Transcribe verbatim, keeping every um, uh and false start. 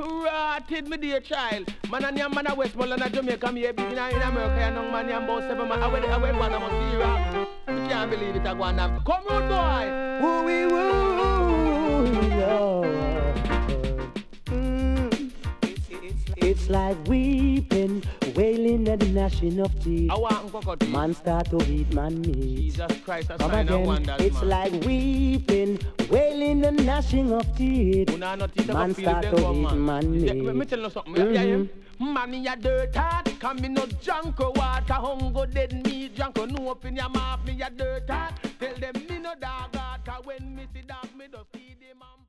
Rotted me dear child. Man and yam man a Westmoreland and Jamaica. Me a big in America and young man yam about seven man. I went I went one of my zero. I can't believe it. I go on now. Come on, boy. Woo wee woo. Mm. It's like weeping, wailing and gnashing of teeth. I want cocoa. Man start to eat man meat. Jesus Christ, a Come sign of again. wonders, It's man. like weeping, wailing and gnashing of teeth. Una not eat Man up a start field, to then eat go, man. man Yeah, meat. Let me tell you something. Mhm. Yeah, yeah. Man in your dirt heart, come me no junk or water, hunger dead meat, junk or no up in your mouth, me your dirt heart. Tell them me no dog heart, 'cause when me see dog, me just feed them.